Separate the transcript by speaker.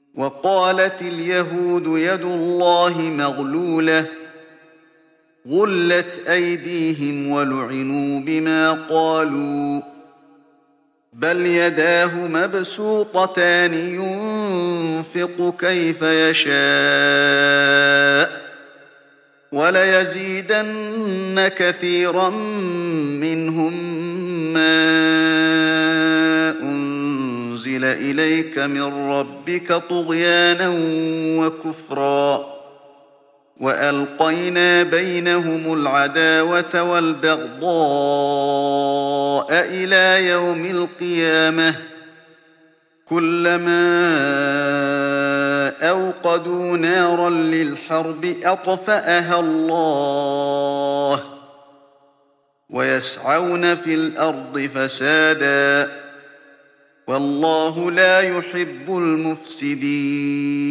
Speaker 1: وقالت اليهود يد الله مغلولة غلت أيديهم ولعنوا بما قالوا بل يداه مبسوطتان ينفق كيف يشاء وليزيدن كثيرا منهم ما أنزل إليك من ربك طغيانا وكفرا وألقينا بينهم العداوة والبغضاء إلى يوم القيامة كلما أوقدوا نارا للحرب أطفأها الله ويسعون في الأرض فسادا والله لا يحب المفسدين